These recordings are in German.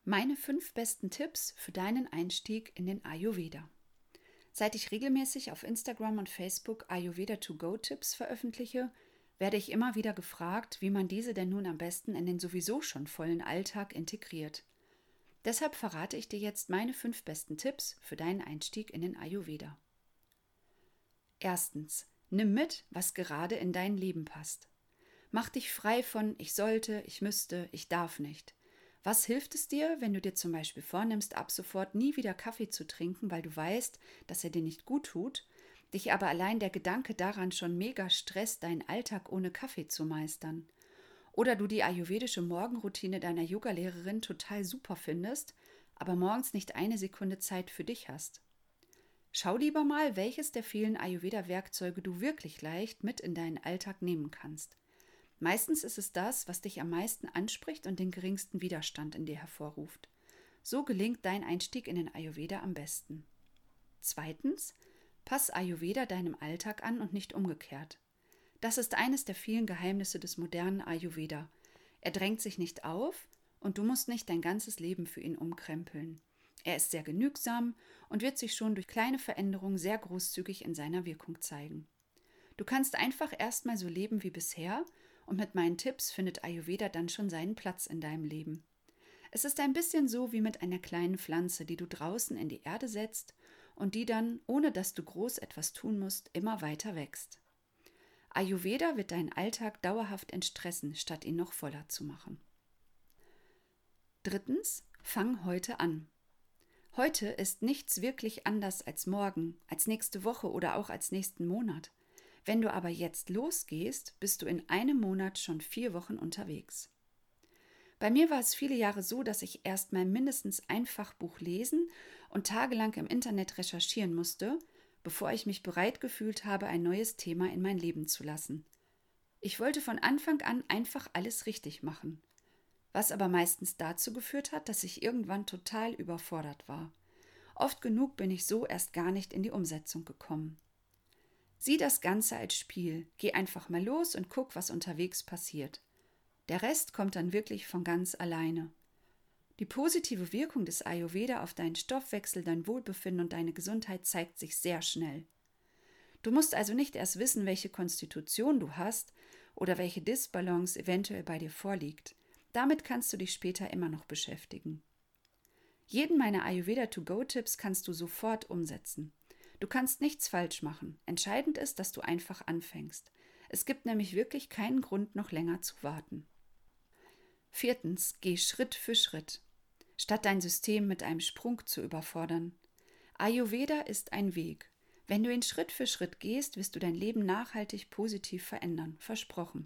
Meine 5 besten Tipps für deinen Einstieg in den Ayurveda. Seit ich regelmäßig auf Instagram und Facebook Ayurveda to go Tipps veröffentliche, werde ich immer wieder gefragt, wie man diese denn nun am besten in den sowieso schon vollen Alltag integriert. Deshalb verrate ich dir jetzt meine 5 besten Tipps für deinen Einstieg in den Ayurveda. Erstens, nimm mit, was gerade in dein Leben passt. Mach dich frei von ich sollte, ich müsste, ich darf nicht. Was hilft es dir, wenn du dir zum Beispiel vornimmst, ab sofort nie wieder Kaffee zu trinken, weil du weißt, dass er dir nicht gut tut, dich aber allein der Gedanke daran schon mega stresst, deinen Alltag ohne Kaffee zu meistern? Oder du die ayurvedische Morgenroutine deiner Yogalehrerin total super findest, aber morgens nicht eine Sekunde Zeit für dich hast? Schau lieber mal, welches der vielen Ayurveda-Werkzeuge du wirklich leicht mit in deinen Alltag nehmen kannst. Meistens ist es das, was dich am meisten anspricht und den geringsten Widerstand in dir hervorruft. So gelingt dein Einstieg in den Ayurveda am besten. Zweitens, pass Ayurveda deinem Alltag an und nicht umgekehrt. Das ist eines der vielen Geheimnisse des modernen Ayurveda. Er drängt sich nicht auf und du musst nicht dein ganzes Leben für ihn umkrempeln. Er ist sehr genügsam und wird sich schon durch kleine Veränderungen sehr großzügig in seiner Wirkung zeigen. Du kannst einfach erstmal so leben wie bisher und mit meinen Tipps findet Ayurveda dann schon seinen Platz in deinem Leben. Es ist ein bisschen so wie mit einer kleinen Pflanze, die du draußen in die Erde setzt und die dann, ohne dass du groß etwas tun musst, immer weiter wächst. Ayurveda wird deinen Alltag dauerhaft entstressen, statt ihn noch voller zu machen. Drittens, fang heute an. Heute ist nichts wirklich anders als morgen, als nächste Woche oder auch als nächsten Monat. Wenn du aber jetzt losgehst, bist du in einem Monat schon 4 Wochen unterwegs. Bei mir war es viele Jahre so, dass ich erst mal mindestens ein Fachbuch lesen und tagelang im Internet recherchieren musste, bevor ich mich bereit gefühlt habe, ein neues Thema in mein Leben zu lassen. Ich wollte von Anfang an einfach alles richtig machen, was aber meistens dazu geführt hat, dass ich irgendwann total überfordert war. Oft genug bin ich so erst gar nicht in die Umsetzung gekommen. Sieh das Ganze als Spiel, geh einfach mal los und guck, was unterwegs passiert. Der Rest kommt dann wirklich von ganz alleine. Die positive Wirkung des Ayurveda auf deinen Stoffwechsel, dein Wohlbefinden und deine Gesundheit zeigt sich sehr schnell. Du musst also nicht erst wissen, welche Konstitution du hast oder welche Disbalance eventuell bei dir vorliegt. Damit kannst du dich später immer noch beschäftigen. Jeden meiner Ayurveda-to-go-Tipps kannst du sofort umsetzen. Du kannst nichts falsch machen. Entscheidend ist, dass du einfach anfängst. Es gibt nämlich wirklich keinen Grund, noch länger zu warten. Viertens, geh Schritt für Schritt, statt dein System mit einem Sprung zu überfordern. Ayurveda ist ein Weg. Wenn du ihn Schritt für Schritt gehst, wirst du dein Leben nachhaltig positiv verändern. Versprochen.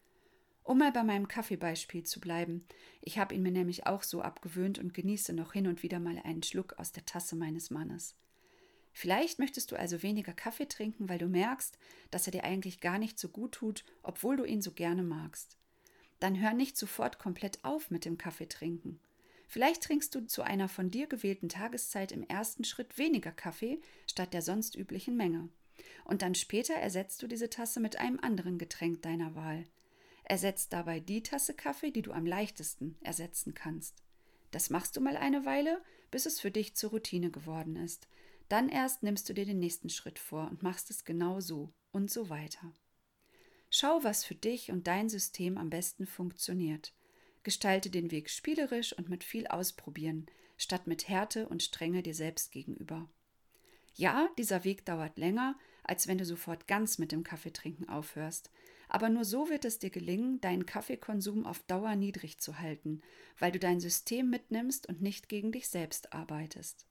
Um mal bei meinem Kaffeebeispiel zu bleiben. Ich habe ihn mir nämlich auch so abgewöhnt und genieße noch hin und wieder mal einen Schluck aus der Tasse meines Mannes. Vielleicht möchtest du also weniger Kaffee trinken, weil du merkst, dass er dir eigentlich gar nicht so gut tut, obwohl du ihn so gerne magst. Dann hör nicht sofort komplett auf mit dem Kaffeetrinken. Vielleicht trinkst du zu einer von dir gewählten Tageszeit im ersten Schritt weniger Kaffee statt der sonst üblichen Menge. Und dann später ersetzt du diese Tasse mit einem anderen Getränk deiner Wahl. Ersetzt dabei die Tasse Kaffee, die du am leichtesten ersetzen kannst. Das machst du mal eine Weile, bis es für dich zur Routine geworden ist. Dann erst nimmst du dir den nächsten Schritt vor und machst es genau so und so weiter. Schau, was für dich und dein System am besten funktioniert. Gestalte den Weg spielerisch und mit viel Ausprobieren, statt mit Härte und Strenge dir selbst gegenüber. Ja, dieser Weg dauert länger, als wenn du sofort ganz mit dem Kaffeetrinken aufhörst. Aber nur so wird es dir gelingen, deinen Kaffeekonsum auf Dauer niedrig zu halten, weil du dein System mitnimmst und nicht gegen dich selbst arbeitest.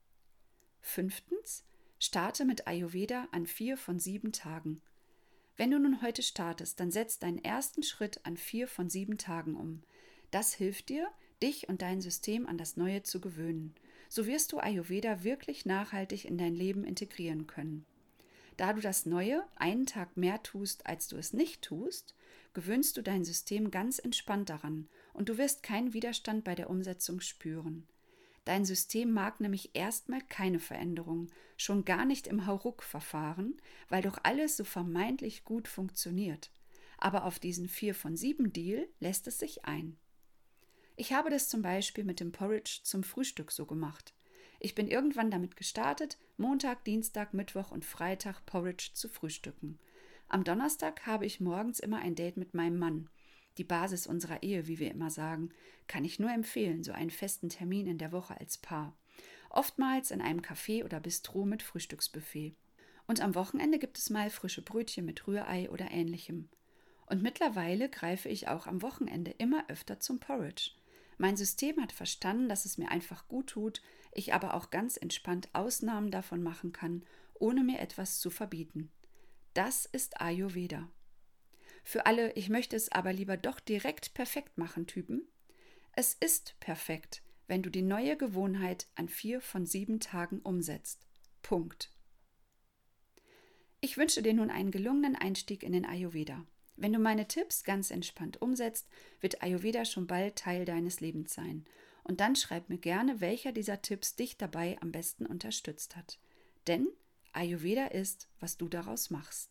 5. Starte mit Ayurveda an 4 von 7 Tagen. Wenn du nun heute startest, dann setz deinen ersten Schritt an 4 von 7 Tagen um. Das hilft dir, dich und dein System an das Neue zu gewöhnen. So wirst du Ayurveda wirklich nachhaltig in dein Leben integrieren können. Da du das Neue einen Tag mehr tust, als du es nicht tust, gewöhnst du dein System ganz entspannt daran und du wirst keinen Widerstand bei der Umsetzung spüren. Dein System mag nämlich erstmal keine Veränderung, schon gar nicht im Hauruck-Verfahren, weil doch alles so vermeintlich gut funktioniert. Aber auf diesen 4 von 7 Deal lässt es sich ein. Ich habe das zum Beispiel mit dem Porridge zum Frühstück so gemacht. Ich bin irgendwann damit gestartet, Montag, Dienstag, Mittwoch und Freitag Porridge zu frühstücken. Am Donnerstag habe ich morgens immer ein Date mit meinem Mann. Die Basis unserer Ehe, wie wir immer sagen, kann ich nur empfehlen, so einen festen Termin in der Woche als Paar. Oftmals in einem Café oder Bistro mit Frühstücksbuffet. Und am Wochenende gibt es mal frische Brötchen mit Rührei oder ähnlichem. Und mittlerweile greife ich auch am Wochenende immer öfter zum Porridge. Mein System hat verstanden, dass es mir einfach gut tut, ich aber auch ganz entspannt Ausnahmen davon machen kann, ohne mir etwas zu verbieten. Das ist Ayurveda. Für alle, ich möchte es aber lieber doch direkt perfekt machen Typen. Es ist perfekt, wenn du die neue Gewohnheit an 4 von 7 Tagen umsetzt. Punkt. Ich wünsche dir nun einen gelungenen Einstieg in den Ayurveda. Wenn du meine Tipps ganz entspannt umsetzt, wird Ayurveda schon bald Teil deines Lebens sein. Und dann schreib mir gerne, welcher dieser Tipps dich dabei am besten unterstützt hat. Denn Ayurveda ist, was du daraus machst.